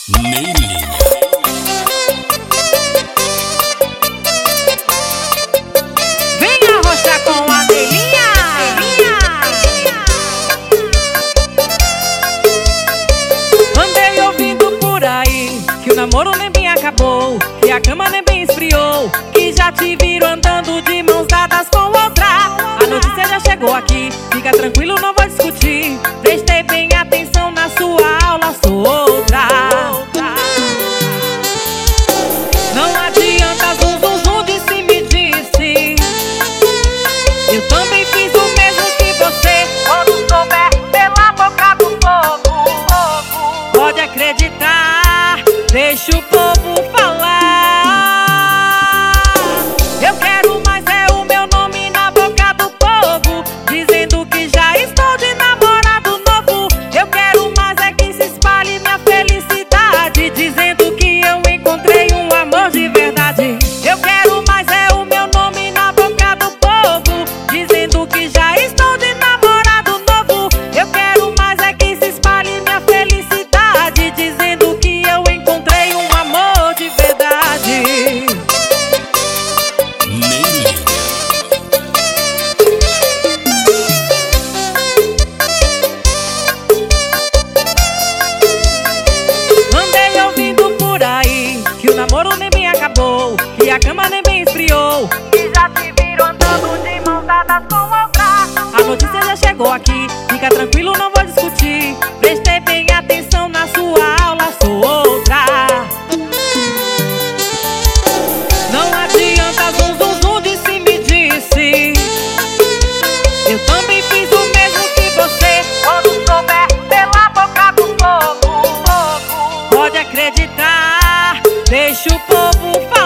Neilinha. Venha arrochar com a Neilinha. Andei ouvindo por aí que o namoro nem bem acabou, que a cama nem bem esfriou, que já te viram andando de mãos dadas com outra. A notícia já chegou aqui, fica tranquilo, não vou discutir. Prestei bem atenção na sua aula, sou outra. Não adianta zum zum zum, disse me disse. Eu também fiz o mesmo que você. Quando souber pela boca do povo, pode acreditar, deixa o povo falar. Eu quero mais é o meu nome na boca do povo, dizendo que já estou de namorado novo. Eu quero mais é que se espalhe minha felicidade, dizendo que eu encontrei um amor de verdade. Eu quero mais é o meu nome na boca do povo, dizendo que já estou de namorado novo. Eu quero mais é que se espalhe minha felicidade, dizendo que eu encontrei um amor de verdade. Neilinha. Andei ouvindo por aí que o namoro nem bem acabou, que a cama nem bem esfriou, que já te viram andando de mãos dadas com outra. A notícia já chegou aqui, fica tranquilo, não vou discutir. Prestei bem atenção na sua aula, sou outra. Não adianta zum zum zum, disse me disse. Eu também fiz o mesmo que você. Quando souber pela boca do povo, pode acreditar, deixa o povo falar.